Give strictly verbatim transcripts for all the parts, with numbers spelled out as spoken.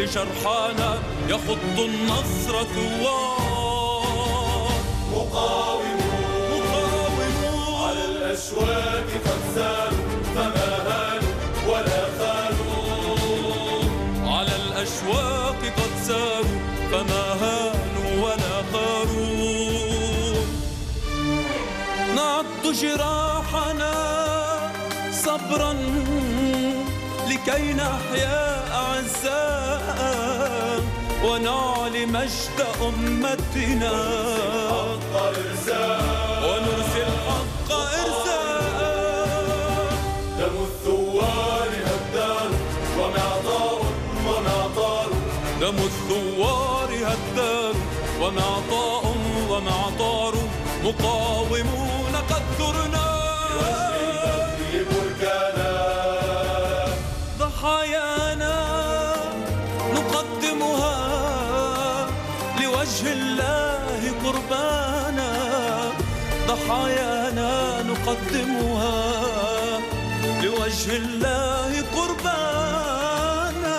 شرحانا يخط النصر ثوار. مقاومون مقاومون على الأشواك قد ساروا فما هانوا ولا خانوا. على الأشواك قد ساروا فما هانوا ولا خاروا. نعد جراحنا صبرا لكي نحيا أعزاء ونعلي مجد أمتنا ونرسي الحق إرساء. دم الثوار هدار ومعطار ومعطار. دم الثوار هدار ومعطاء ومعطار. مقاومون قد ثرنا ضحايانا نقدمها لوجه الله قربانا. ضحايانا نقدمها لوجه الله قربانا.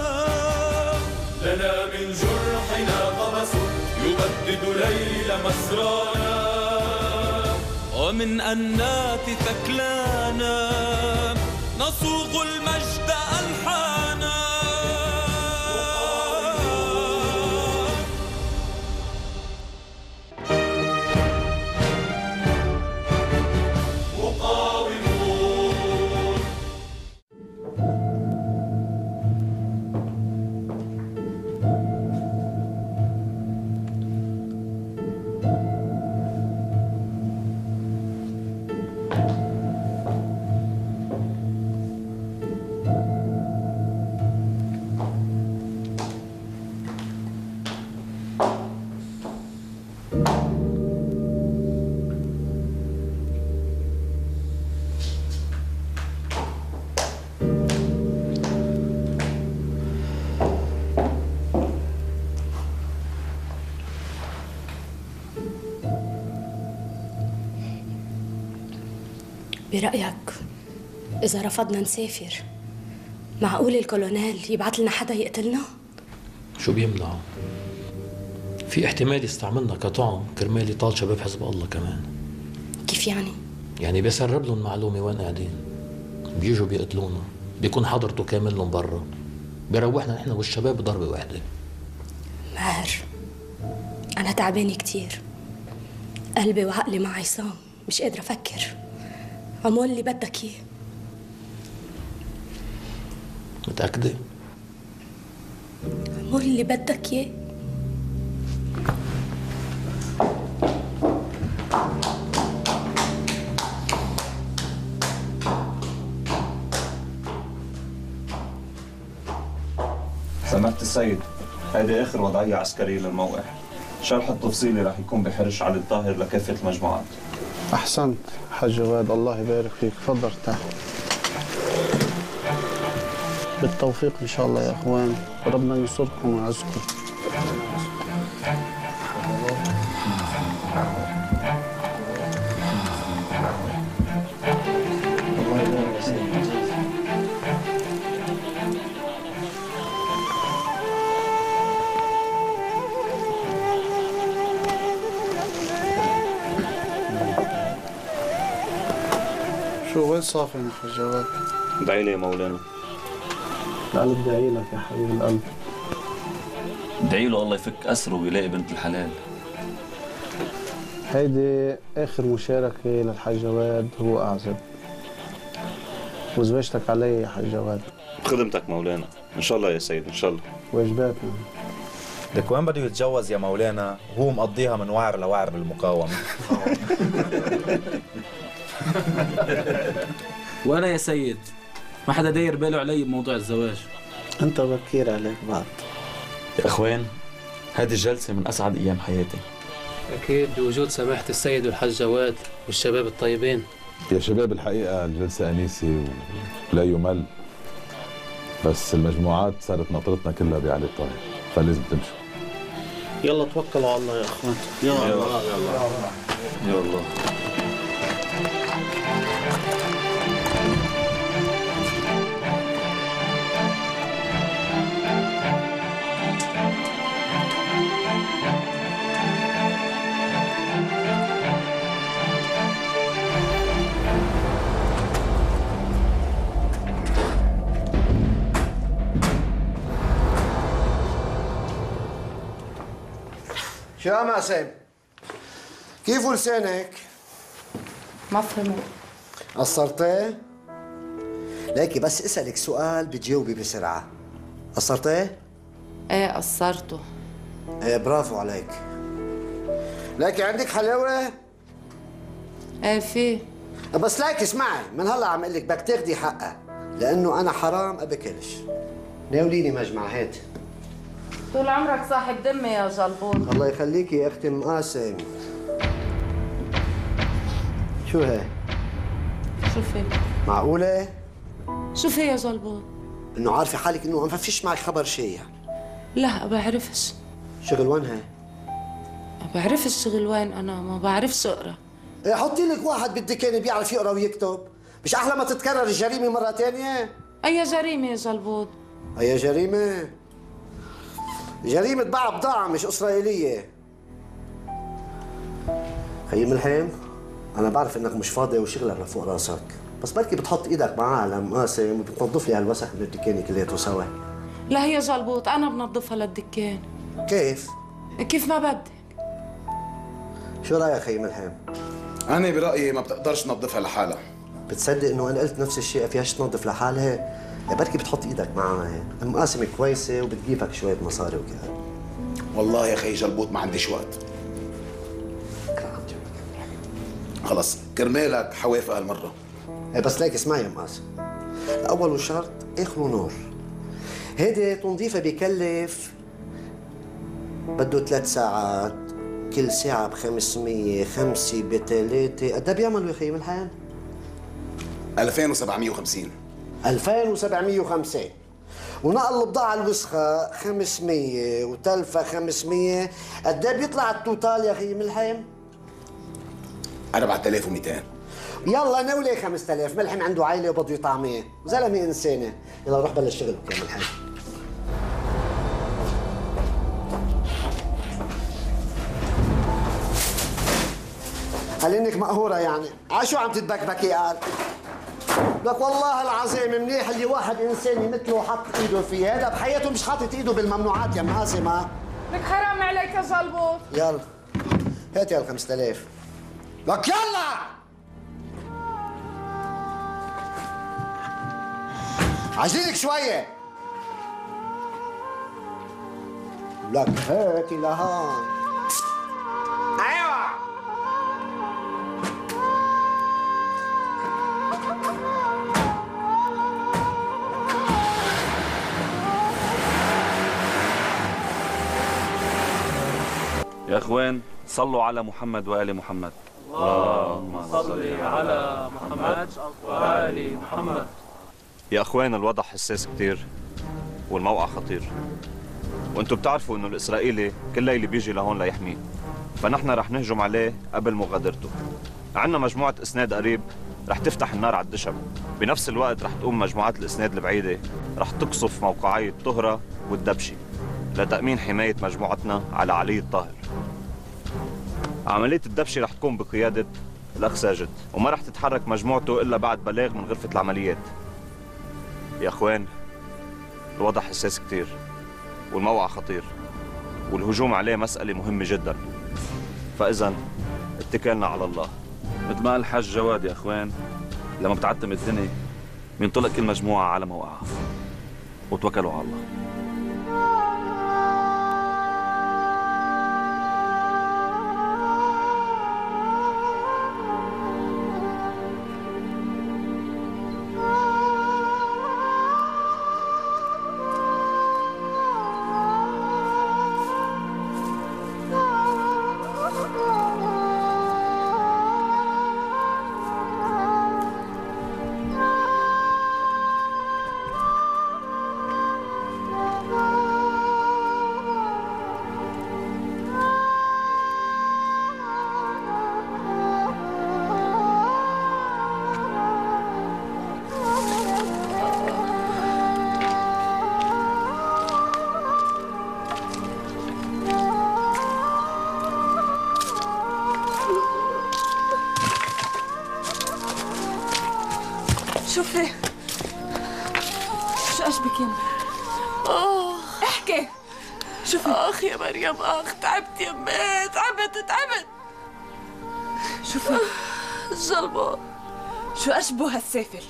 لنا من جرحنا قبس يبدد ليل مسرانا ومن أنات ثكلانا نصوغ المجد ألحانا. مقاومون برأيك إذا رفضنا نسافر معقول الكولونيل يبعث لنا حدا يقتلنا؟ شو بيمنعه؟ في احتمال يستعملنا كطعم كرمال يطال شباب حزب الله كمان. كيف يعني؟ يعني بيسرب لهم معلومة وين قاعدين، بيجوا بيقتلونا، بيكون حضرته كامل لهم برا، بيروحنا نحن والشباب بضربة واحدة. ماهر أنا تعبانة كتير، قلبي وعقلي مع عصام، مش قادرة أفكر. عمول اللي بدك إياه. متأكدة؟ عمول اللي بدك إياه. سمعت السيد، هيدي آخر وضعية عسكرية للموقع. شرح التفصيلي رح يكون بحرش علي الطاهر لكافة المجموعات. أحسنت حاج جواد، الله يبارك فيك. تفضل ارتاح. بالتوفيق إن شاء الله يا إخوان، ربنا ينصركم ويعزكم. شو وين صافي يا حاج جواد؟ ادعي لي يا مولانا. القلب بدعي لك يا حبيب القلب. ادعي له الله يفك أسره ويلاقي بنت الحلال. هيدي آخر مشاركة للحاج جواد، هو أعزب. وزوجتك علي يا حاج جواد. بخدمتك مولانا، إن شاء الله يا سيد، إن شاء الله. واجباتنا. لك وين بده يتجوز يا مولانا وهو مقضيها من وعر لوعر بالمقاومة. وأنا يا سيد ما حدا داير باله علي بموضوع الزواج. أنت بكير عليك بعد. يا أخوان، هذه الجلسة من أسعد أيام حياتي. أكيد بوجود سماحة السيد والحاج جواد والشباب الطيبين. يا شباب الحقيقة الجلسة أنيسة ولا يمل، بس المجموعات صارت ناطرتنا كلها بعلي الطاهر، فلازم تمشوا. يلا توكلوا على الله يا اخوان. يا الله يا الله يا الله. شو يا مقسم؟ كيف لسانك؟ ما فهمت. قصرتي؟ ليكي بس اسألك سؤال بتجاوبي بسرعة. قصرتي؟ ايه قصرته. ايه برافو عليك. ليكي عندك حلاوة؟ ايه في. بس ليكي اسمعي، من هلا عم اقول لك بدك تاخدي حقها، لأنه أنا حرام أبكلش. ناوليني مجمع هات. طول عمرك صاحب دمي يا جلبوط. الله يخليكي يا أختي ام قاسم. شو هي؟ شو في؟ معقولة؟ شو في يا جلبوط؟ إنه عارفة حالك إنه ما فيش معك خبر شيء يعني. لا بعرفش. شغل وين هي؟ ما بعرفش شغل وين أنا، ما بعرفش أقرأ. إيه حطي لك واحد بالدكان بيعرف يقرأ ويكتب، مش أحلى ما تتكرر الجريمة مرة ثانية؟ أي جريمة يا جلبوط؟ أي جريمة؟ جريمة باع بضاعة مش إسرائيلية. خيي ملحم، أنا بعرف إنك مش فاضي وشغلك لفوق راسك، بس بركي بتحط إيدك معاه على مقاسم وبتنظف لي هالوسخ من الدكان كلياته سوا. لا هي جلبوط أنا بنظفها للدكان. كيف؟ كيف ما بدك. شو رأيك خيي ملحم؟ أنا برأيي ما بتقدرش تنظفها لحالها. بتصدق إنه أنا قلت نفس الشيء فيهاش تنظف لحالها؟ بركي بتحط إيدك معها، المقاسمة كويسة وبتجيبك شوية مصاري وكذا. والله يا خي جلبوط ما عنديش وقت. خلص كرمالك حوافق هالمرة. ايه بس ليك اسمعي يا مقاسم، أول شرط آخره نور. هيدي تنظيفها بيكلف بده ثلاث ساعات، كل ساعة بخمسمية، خمسة بثلاثة، قد ايه بيعملوا يا خيي ملحان؟ ألفين وسبعمية وخمسين. ألفين وسبعمية وخمسين. ونقل البضاعة الوسخة خمسمية وتلفة خمسمية، قد ايه بيطلع التوتال يا خيي ملحم؟ أربعة آلاف ومئتين. يلا نولي خمسة آلاف، ملحم عنده عائلة وبده يطعميه، زلمة إنسانة، يلا روح بلش شغلك يا ملحم. قال انك مقهورة يعني، عشو عم تتبكبكي قال؟ لك والله العظيم منيح اللي واحد انساني مثله حط ايده فيه، هذا بحياته مش حاطط ايده بالممنوعات يا مقاسم. ها لك حرام عليك يا جلبوط. يلا هات يا ال خمسة آلاف. لك يلا عجلك شوية. لك هاتي لهون. ايوه يا اخوان صلوا على محمد وآل محمد. اللهم صل على محمد وآل محمد. يا اخوان الوضع حساس كتير والموقع خطير، وانتم بتعرفوا انه الاسرائيلي كل ليله بيجي لهون ليحميه، فنحن رح نهجم عليه قبل مغادرته. عندنا مجموعه اسناد قريب رح تفتح النار على الدشم، بنفس الوقت رح تقوم مجموعات الاسناد البعيده رح تقصف موقعي الطهره والدبشي لتامين حمايه مجموعتنا على علي الطاهر. عمليه الدبشي رح تكون بقياده الاخ ساجد، وما رح تتحرك مجموعته الا بعد بلاغ من غرفه العمليات. يا اخوان الوضع حساس كتير والموقع خطير، والهجوم عليه مسألة مهمة جدا، فإذا اتكلنا على الله. مثل ما قال الحاج جواد يا اخوان، لما بتعتم الدنيا بينطلق كل مجموعة على موقعها، وتوكلوا على الله. شوفي شو اشبك يمي؟ اوه احكي. شوفي اخ يا مريم، اخ تعبت يمي، تعبت تعبت. شوفي الظلمة شو أشبه هالسافل،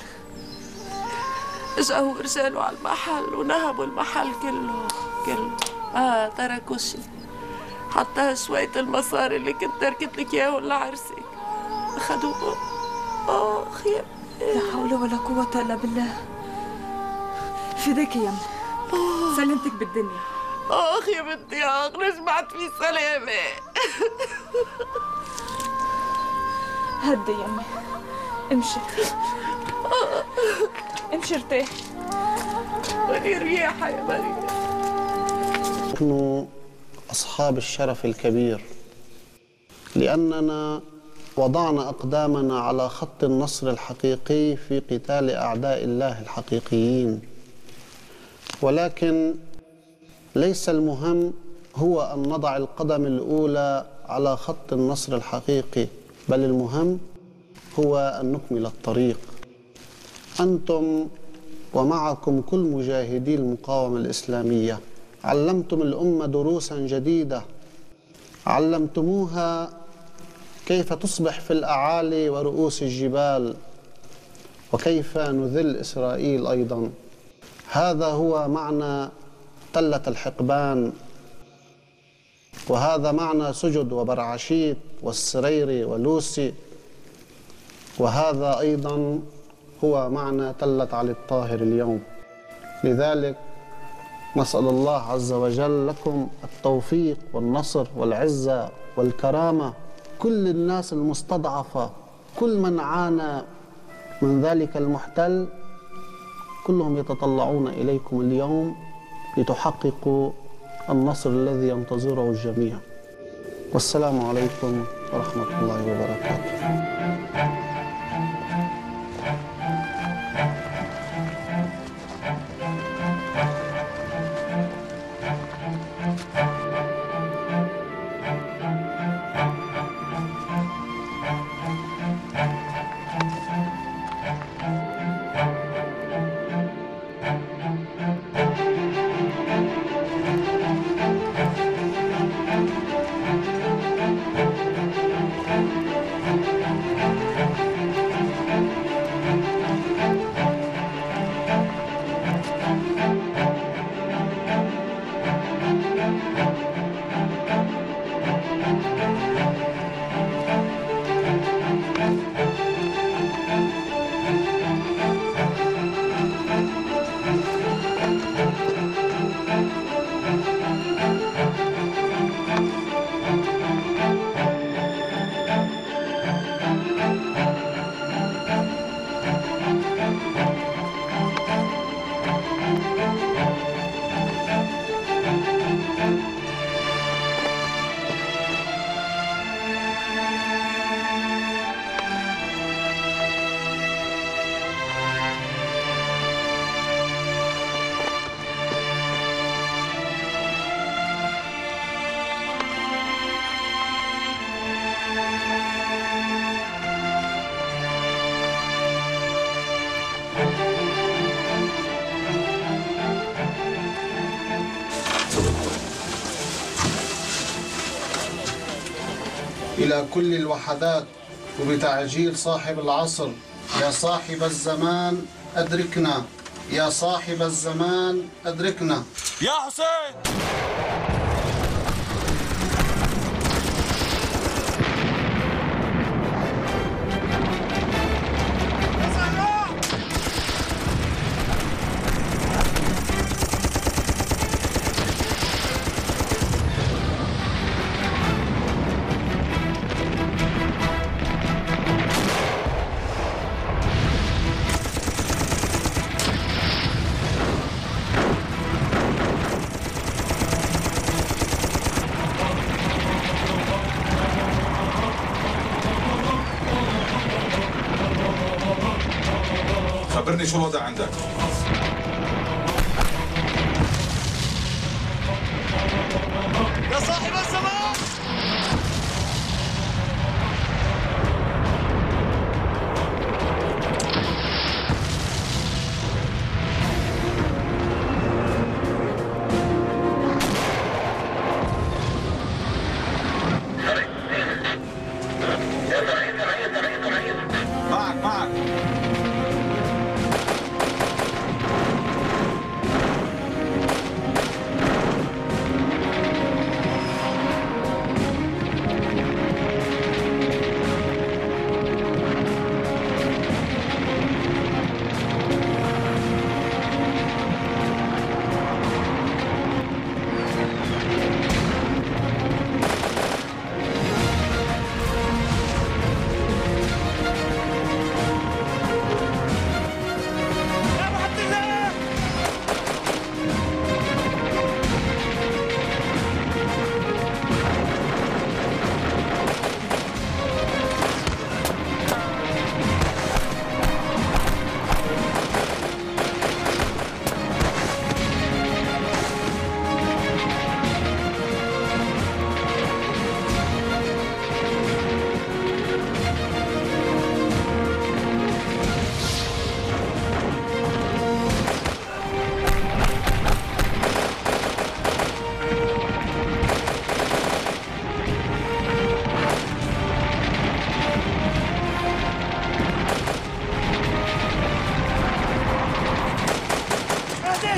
اجوا رجالوا على المحل ونهبوا المحل كله كله، ما تركوا شيء، حتى شوية المصاري اللي كنت تركت لك اياهم لعرسك اخذوهم. اخ يا لا حول ولا قوة الا بالله. فداك يا يمي، سلمتك بالدنيا. اخ يا بنتي اخ، رجعت في سلامة. هدي يمي، امشي امشي ارتاحي. ولي رياحة يا مريم. نحن أصحاب الشرف الكبير لأننا وضعنا أقدامنا على خط النصر الحقيقي في قتال أعداء الله الحقيقيين، ولكن ليس المهم هو أن نضع القدم الأولى على خط النصر الحقيقي، بل المهم هو أن نكمل الطريق. أنتم ومعكم كل مجاهدي المقاومة الإسلامية علمتم الأمة دروسا جديدة، علمتموها كيف تصبح في الأعالي ورؤوس الجبال، وكيف نذل إسرائيل أيضا. هذا هو معنى تلة الحقبان، وهذا معنى سجد وبرعشيت والسريري ولوسي، وهذا أيضا هو معنى تلة علي الطاهر اليوم. لذلك نسأل الله عز وجل لكم التوفيق والنصر والعزة والكرامة. كل الناس المستضعفة، كل من عانى من ذلك المحتل، كلهم يتطلعون إليكم اليوم لتحققوا النصر الذي ينتظره الجميع. والسلام عليكم ورحمة الله وبركاته. إلى كل الوحدات وبتعجيل صاحب العصر، يا صاحب الزمان أدركنا، يا صاحب الزمان أدركنا. يا حسين خبرني شو الوضع عندك؟ يا صاحب الزمان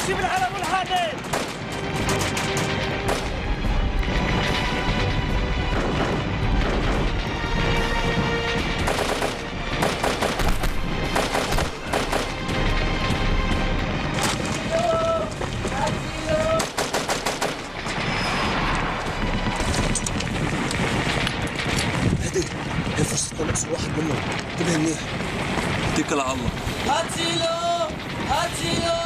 امشي بالعلم والحادث. هدي هي فرصة نقص واحد منهم، انتبه منيح. اتكل على الله. هاتيلو هاتيلو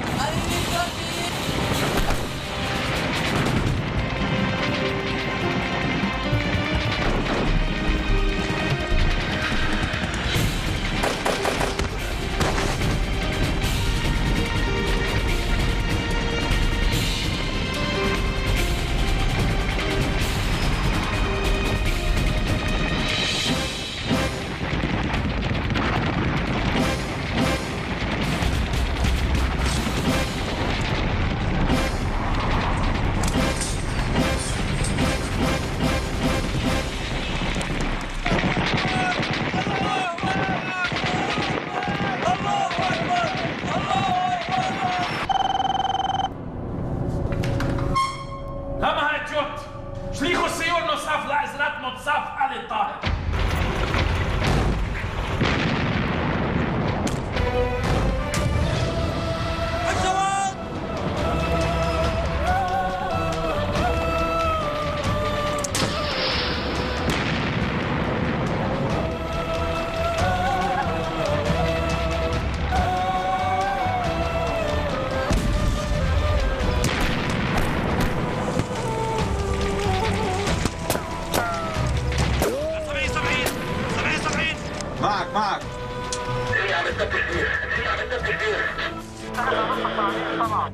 معك معك. ايه عم تدبر كبير، ايه عم تدبر كبير. احنا بنصف عليه طبعا.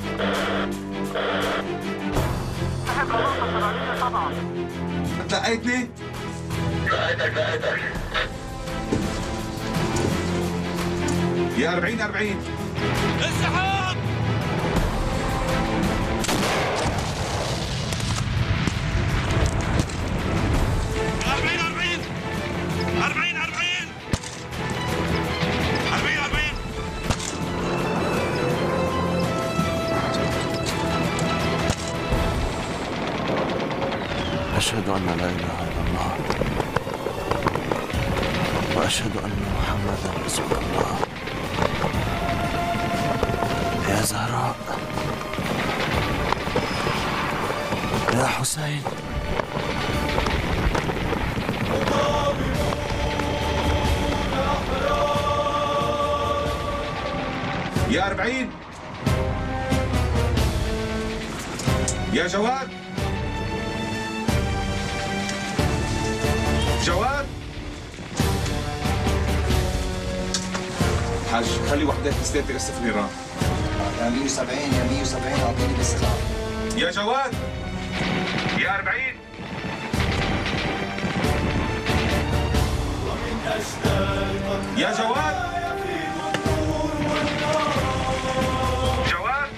احنا بنصف عليه طبعا. انت لقيتني؟ لقيتك لقيتك. يا أربعين أربعين. انسحاب. أربعين أربعين. أربعين أربعين. أربعين أربعين. أشهد أن لا إله إلا الله وأشهد أن محمدا رسول الله. يا زهراء، يا حسين، يا أربعين. يا جواد. جواد. حاج خلي وحدات تسليم تقصف النيران. يا مية وسبعين يا مية وسبعين اعطيني بالسلاح. يا جواد. يا أربعين. يا جواد. جواد.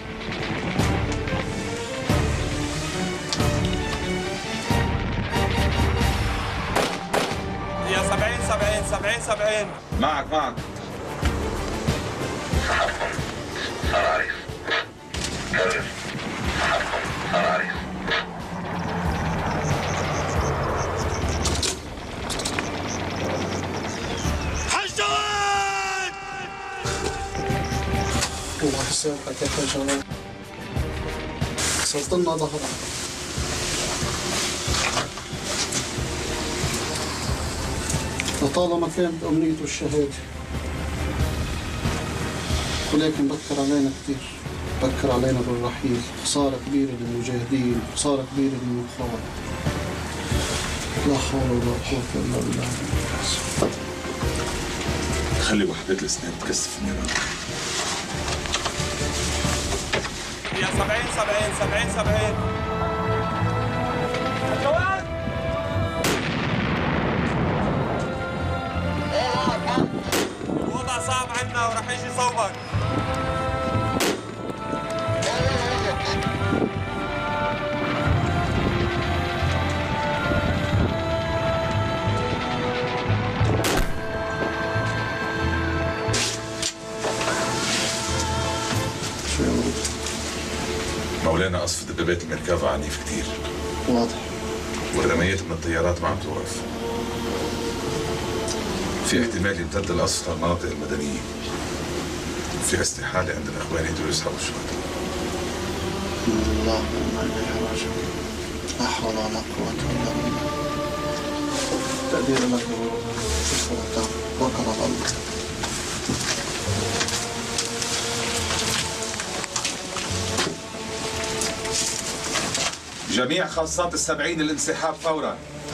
يا سبعين سبعين سبعين سبعين. معك معك. سحبكم صار عريس. كرر. سحبكم صار عريس. حج جواد! الله يسامحك يا جواد، كسرت لنا ظهرك. لطالما كانت أمنيته الشهادة، ولكن بكر علينا كثير، بكر علينا بالرحيل. خسارة كبيرة للمجاهدين، خسارة كبيرة للنخاع. لا حول ولا قوة إلا بالله. خلي وحدات الاسنان تكثف النيران. يا سبعين سبعين سبعين سبعين. جواد. الوضع صعب عندنا ورح يجي صوبك. شو يا مولانا؟ مولانا قصف دبابات الميركافا عنيف كتير. واضح. والرميات من الطيارات ما عم توقف. في احتمال يمتد القصف للمناطق المدنية. في استحالة عند الإخوان يقدروا يسحبوا الشهداء. الله وإنا إليه راجعون. لا حول ولا قوة إلا بالله. تقدير لك يا توكل على الله. جميع خاصات السبعين الانسحاب فورا.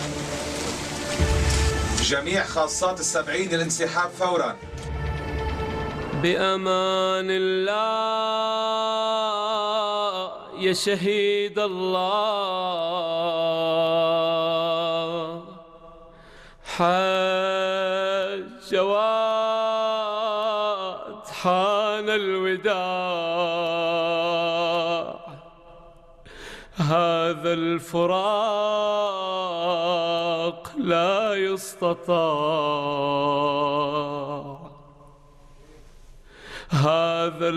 جميع خاصات السبعين الانسحاب فورا. بأمان الله يا شهيد الله. حاج جواد حان الوداع. هذا الفراق لا يستطاع. هذا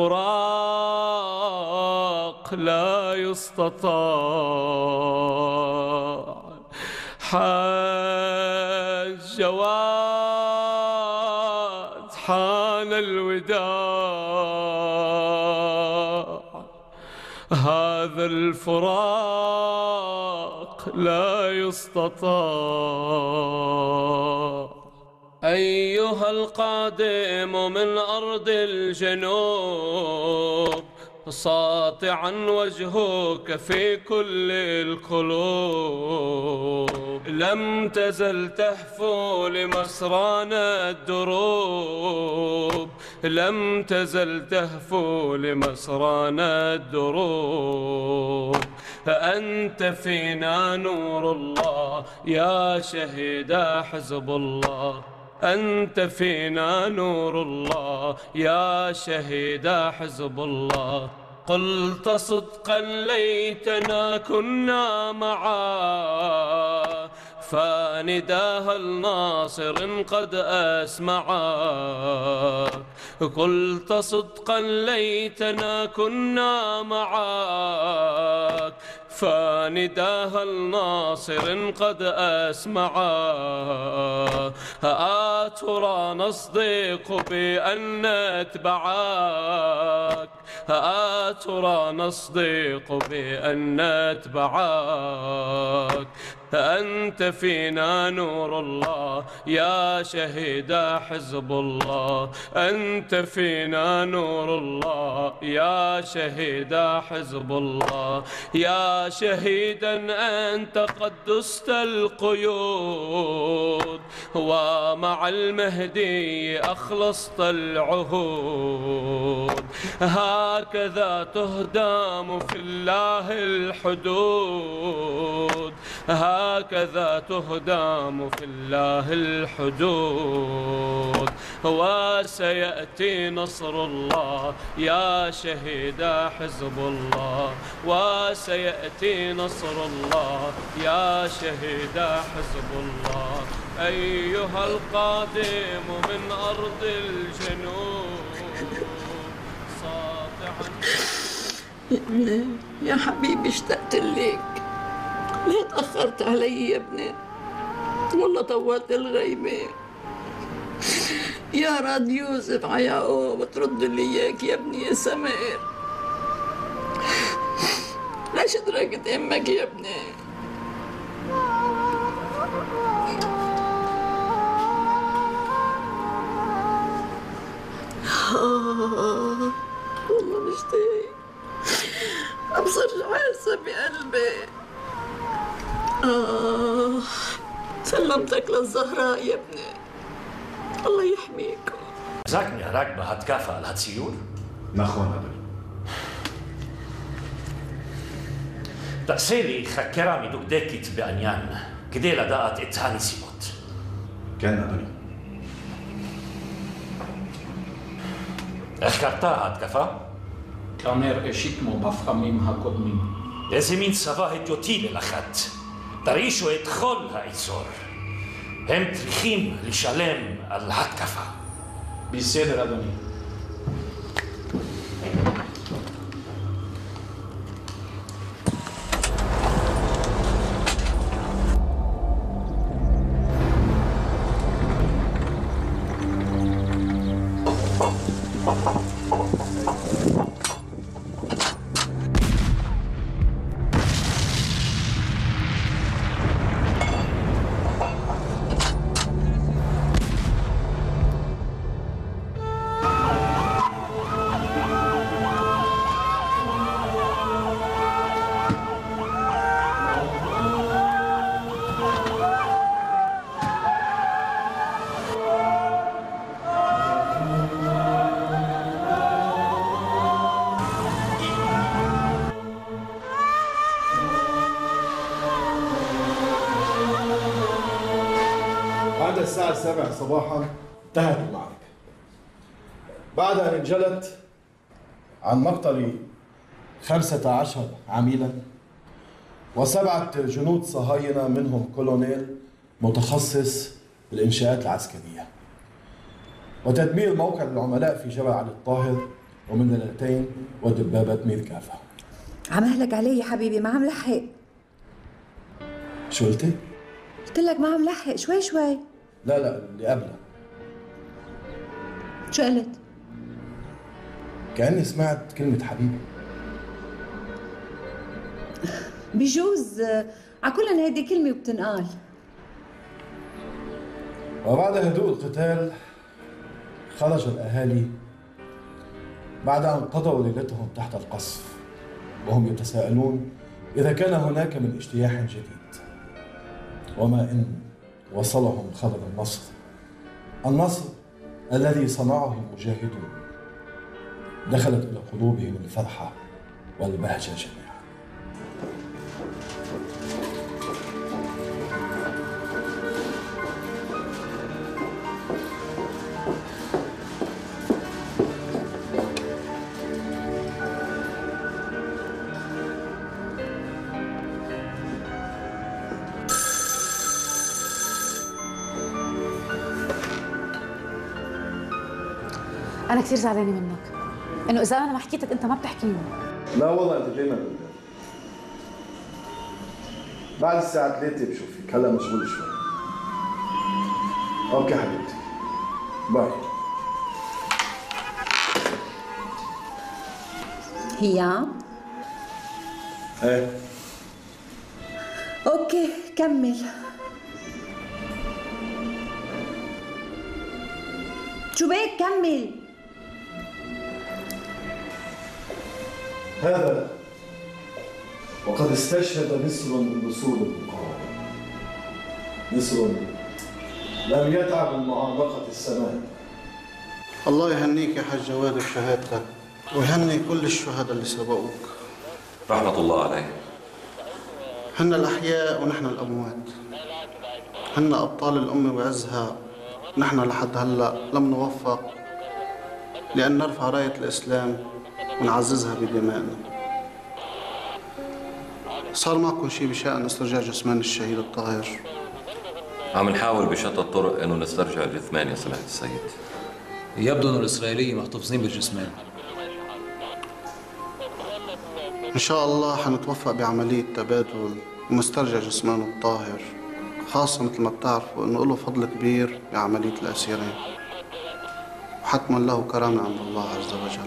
الفراق لا يستطاع. حاج جواد حان الوداع. هذا الفراق لا يستطاع. أيها القادم من أرض الجنوب ساطعا وجهك في كل القلوب. لم تزل تهفو لمسرانا الدروب. لم تزل تهفو لمسرانا الدروب. أنت فينا نور الله يا شهيد حزب الله. أنت فينا نور الله يا شهيد حزب الله. قلت صدقا ليتنا كنا معا. فنداها الناصر قد أسمعا. قلت صدقا ليتنا كنا معاك. فنداها الناصر قد أسمعا. أترى نصدق بأن نتبعك. أترى نصدق بأن نتبعك. أنت فينا نور الله يا شهيد حزب الله. أنت فينا نور الله يا شهيد حزب الله. يا شهيدا أنت قد دست القيود. ومع المهدي أخلصت العهود. هكذا تهدم في الله الحدود. هكذا تهدم في الله الحدود. وسيأتي نصر الله يا شهيد حزب الله. وسيأتي نصر الله يا شهيد حزب الله. أيها القادم من أرض الجنوب ساطعا. يا ابني يا حبيبي اشتقت لك. ليه تأخرت علي يا ابني؟ والله طولت الغيبة. يا راد يوسف ع يعقوب ترد لي اياك يا ابني يا سمير. ليش تركت امك يا ابني؟ آه والله مشتاق ابصر حاسة بقلبي. آه سلمتك للزهراء يا ابني. الله يحميكم. زاكني راكبة هتكافئ لهالسيول؟ נכון אדוני. תעשה לי חקירה מדוקדקת בעניין כדי לדעת את הנסיבות. כן אדוני. איך קרתה ההתקפה? כנראה שכמו בפעמים הקודמים. איזה מין צבא הדיוטי ללחת. תרעישו את כל האזור. הם צריכים לשלם על התקפה. בסדר, אדוני. الساعة السابعة صباحا انتهت المعركة بعد أن انجلت عن مقتل خمسة عشر عميلا وسبعة جنود صهاينة منهم كولونيل متخصص بالإنشاءات العسكرية وتدمير موقع العملاء في جبل علي الطاهر ومن ليلتين ودبابة ميركافا. عم اهلك علي يا حبيبي، ما عم لحق. شو قلتي؟ قلت لك ما عم لحق، شوي شوي. لا لا اللي قبلها. شو قلت؟ كأني سمعت كلمة حبيبي. بجوز على كل هيدي كلمة وبتنقال. وبعد هدوء القتال خرج الأهالي بعد أن قضوا ليلتهم تحت القصف وهم يتساءلون إذا كان هناك من اجتياح جديد، وما إن وصلهم خبر النصر، النصر الذي صنعه المجاهدون. دخلت إلى قلوبهم الفرحة والبهجة جميعا. أنا كثير زعلانة منك، إنه إذا أنا ما حكيتك أنت ما بتحكيني. لا والله أنت دايما قدام. بعد الساعة ثلاثة بشوفك، هلا مشغول شوي. أوكي حبيبتي. باي. هي؟ إيه. أوكي كمل. شو بك كمل. هذا وقد استشهد نسر من نسور المقاومة، نسر لم يتعب من معانقة السماء. الله يهنيك يا حاج جواد بشهادتك ويهني كل الشهداء اللي سبقوك. رحمة الله عليه. هن الأحياء ونحن الأموات، هن أبطال الأمة وعزها. نحن لحد هلأ لم نوفق لأن نرفع راية الإسلام ونعززها بدمائنا. صار معكم شيء بشأن استرجاع جثمان الشهيد الطاهر؟ عم نحاول بشتى الطرق انه نسترجع الجثمان يا سماحة السيد. يبدو انه الاسرائيليين محتفظين بالجثمان. إن شاء الله حنتوفق بعملية تبادل ونسترجع جثمان الطاهر، خاصة مثل ما بتعرفوا إنه له فضل كبير بعملية الأسيرين، وحتما له كرامة عند الله عز وجل.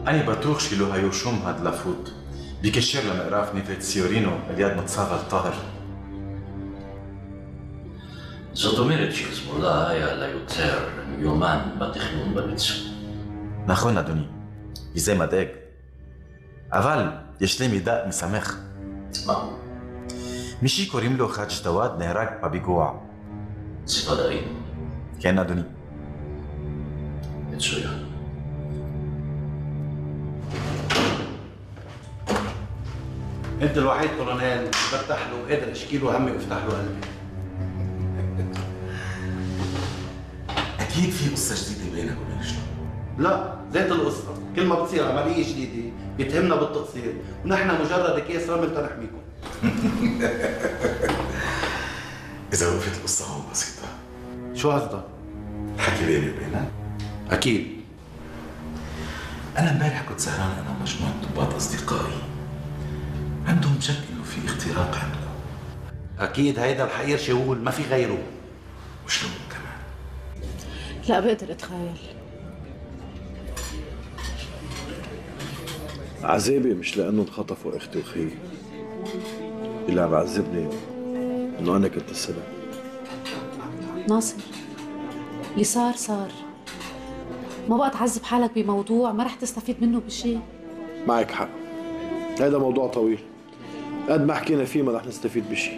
أنا بطوخ شيلو هايو شوم هاد لافوت بيكشر لما قراف نيفت سيورينو اليد متصاغة الطاهر. זאת אומרת שחיזבאללה היה לה יותר מיומן בתכנון בביצוע. נכון, אדוני. וזה מדאיג. אבל יש לי מידע משמח. מה? מי שקוראים לו חאג' דוואד נהרג בפיגוע. זה ודאי. כן, אדוני. מצוין. انت الوحيد كولونيل بفتح له قادر اشكي له همي وافتح له قلبي. اكيد في قصه جديده بينك وبين شلون؟ لا، ذات القصه، كل ما بتصير عمليه جديده بيتهمنا بالتقصير ونحن مجرد اكياس رمل تنحميكم. اذا وقفت القصه هون بسيطه. شو قصدك؟ حكي بيني وبينك؟ اكيد. انا امبارح كنت سهران انا ومجموعه ضباط اصدقائي عندهم شك انه في اختراق عندكم. اكيد هيدا الحقير شاول ما في غيره. وشلون كمان؟ لا بقدر اتخيل. عذابي مش لانه انخطفوا اختي وخيي، اللي عم بعذبني انه انا كنت السبب. ناصر، اللي صار صار، ما بقى تعذب حالك بموضوع ما رح تستفيد منه بشيء. معك حق، هذا موضوع طويل، قد ما حكينا فيه ما رح نستفيد بشيء.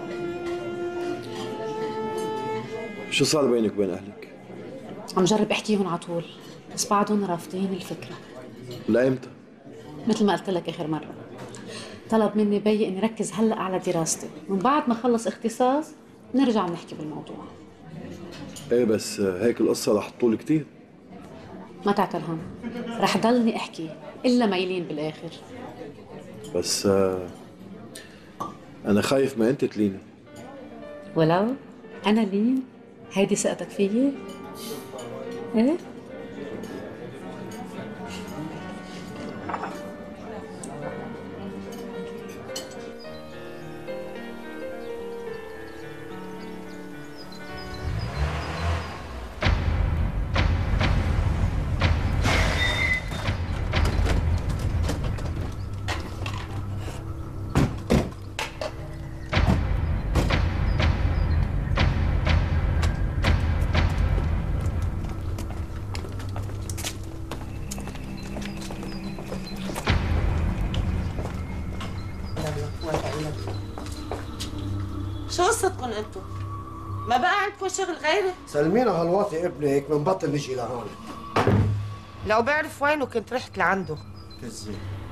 شو صار بينك وبين اهلك؟ عم جرب احكيهم على طول، بس بعدهم رافضين الفكره. لأيمتى؟ مثل ما قلت لك اخر مره، طلب مني بيي اني ركز هلا على دراستي، ومن بعد ما اخلص اختصاص نرجع نحكي بالموضوع. ايه بس هيك القصه رح تطول كثير. ما تعتل هم، رح ضلني احكي الا ما يلين بالاخر. بس آه انا خايف ما انت تليني. ولو انا لين، هيدي ثقتك فيي؟ ايه؟ شو قصتكم انتو؟ ما بقى عندكم شغل غيري؟ سلمينا هالواطي ابنك بنبطل نجي لهون. لو بعرف وينه كنت رحت لعنده. كذي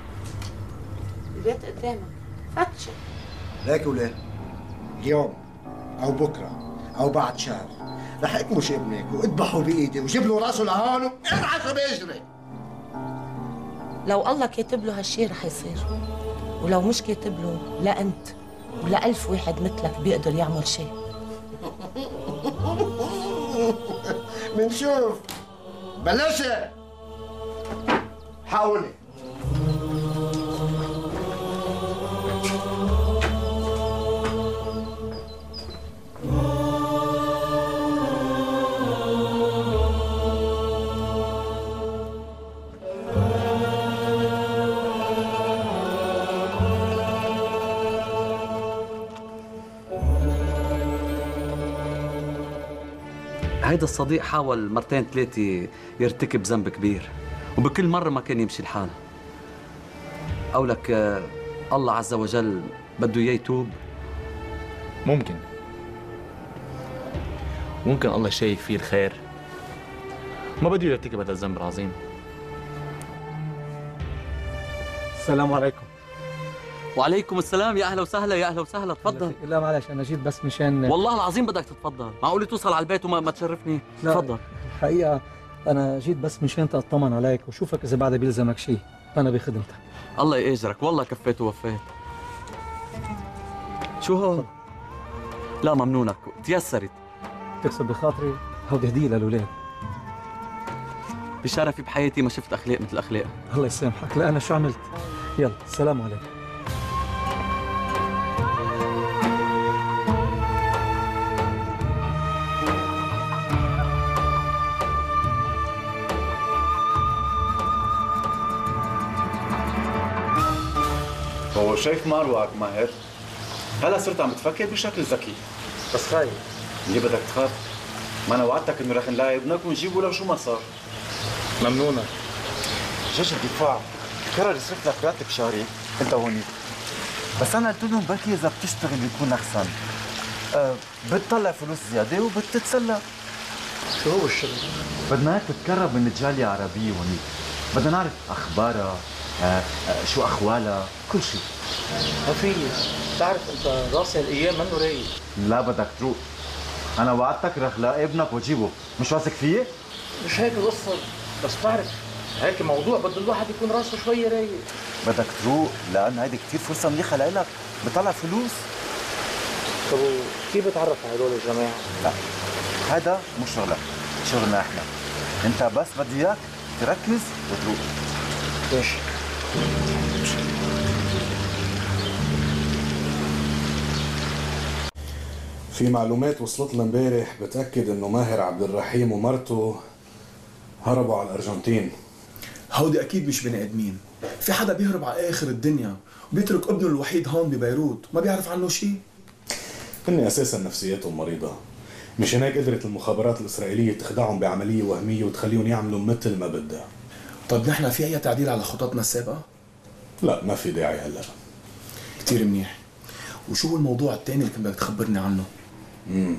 البيت قدامك، فتشي. ليك وليه؟ اليوم او بكره او بعد شهر رح اكمش ابنك واذبحه بايدي وجيب له راسه لهون وارعشه بيجري. لو الله كاتب له هالشي رح يصير، ولو مش كاتب له لا انت ولا ألف واحد مثلك بيقدر يعمل شيء. منشوف. بلشي حاولي. هيدا الصديق حاول مرتين ثلاثة يرتكب ذنب كبير، وبكل مرة ما كان يمشي الحال. قولك آه الله عز وجل بده اياه يتوب؟ ممكن ممكن الله شايف فيه الخير، ما بده يرتكب هذا الذنب العظيم. السلام عليكم. وعليكم السلام، يا اهلا وسهلا يا اهلا وسهلا، تفضل. لا معلش انا جيت بس مشان والله العظيم بدك تتفضل، معقول توصل على البيت وما ما تشرفني؟ لا تفضل. الحقيقة أنا جيت بس مشان أطمن عليك وشوفك إذا بعد بيلزمك شيء، أنا بخدمتك. الله يأجرك، والله كفيت ووفيت. شو هون؟ لا ممنونك، تيسرت. تكسب بخاطري، هودي هدية للولاد. بشرفي بحياتي ما شفت أخلاق مثل أخلاقك. الله يسامحك، لا أنا شو عملت؟ يلا السلام عليكم. هو شايف مروعك ماهر؟ هلا صرت عم تفكر بشكل ذكي. بس خايف. ليه بدك تخاف؟ ما انا وعدتك انه رح نلاقي ابنك ونجيبه لو شو ما صار. ممنونة. جيش الدفاع قرر يصرف لك راتب شهري انت هونيك. بس انا قلت لهم بركي اذا بتشتغل بيكون احسن. أه بتطلع فلوس زياده وبتتسلى. شو هو الشغل؟ بدنا اياك تتقرب من الجاليه العربيه هونيك. بدنا نعرف اخبارها، أه أه شو اخوالها، كل شيء. هفي بتعرف انت راسي الايام منه رايق. لا بدك تروق. انا وعدتك رح لاقي ابنك وجيبه، مش واثق فيي؟ مش هيك القصة، بس بعرف هيك موضوع بده الواحد يكون راسه شوي رايق. بدك تروق لان هيدي كثير فرصه منيحه لإلك، بتطلع فلوس. طب كيف بتعرف على هدول الجماعه؟ لا هذا مو شغلك، شغلنا احنا. انت بس بدي اياك تركز وتروق. ماشي. في معلومات وصلت لنا امبارح بتاكد انه ماهر عبد الرحيم ومرته هربوا على الارجنتين. هودي اكيد مش بني ادمين. في حدا بيهرب على اخر الدنيا وبيترك ابنه الوحيد هون ببيروت ما بيعرف عنه شيء؟ هن اساسا نفسيتهم مريضه، مش هناك قدرت المخابرات الاسرائيليه تخدعهم بعمليه وهميه وتخليهم يعملوا مثل ما بدها. طيب نحن في اي تعديل على خططنا السابقه؟ لا ما في داعي هلا. كثير منيح. وشو هو الموضوع الثاني اللي كنت بدك تخبرني عنه؟ امم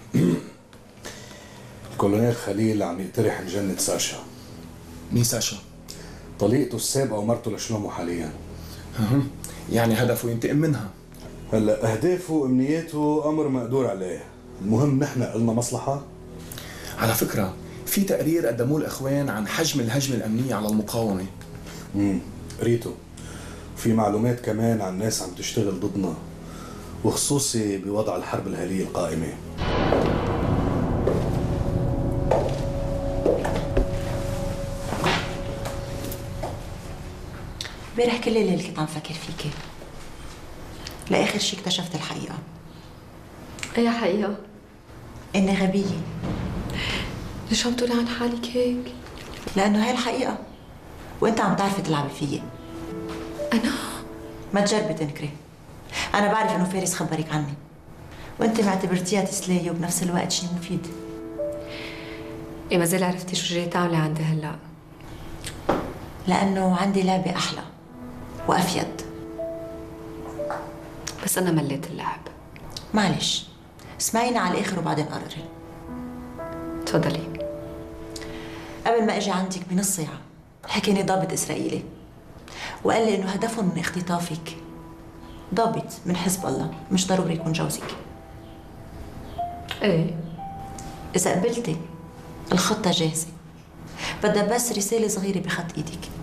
الكولونيل خليل عم يقترح نجند ساشا. مين ساشا؟ طليقته السابقه ومرته لشلومو حاليا. اها يعني هدفه ينتقم منها. هلا اهدافه وامنياته امر مقدور عليه، المهم نحن قلنا مصلحه. على فكره في تقرير قدموه الاخوان عن حجم الهجمه الامنيه على المقاومه. امم قريته. في معلومات كمان عن ناس عم تشتغل ضدنا، وخصوصي بوضع الحرب الأهلية القائمة. امبارح كل الليل كنت عم فكر فيكي، لآخر شي اكتشفت الحقيقة. أي حقيقة؟ إني غبية. ليش عم تقولي عن حالك هيك؟ لأنه هاي الحقيقة، وأنت عم تعرفي تلعبي فيي. أنا؟ ما تجربي تنكري. أنا بعرف إنه فارس خبرك عني، وأنت معتبرتيها تسلية وبنفس الوقت شيء مفيد. إيه ما زال عرفتي شو جاي تعملي عندي هلا؟ لأنه عندي لعبة أحلى وأفيد. بس أنا مليت اللعب. معلش اسمعينا على الآخر وبعدين قرري. تفضلي. قبل ما أجي عندك بنص ساعة حكيني ضابط إسرائيلي وقال لي إنه هدفهم من اختطافك ضابط من حزب الله، مش ضروري يكون جوزك. ايه إذا قبلتي الخطة جاهزة، بدها بس رسالة صغيرة بخط إيدك.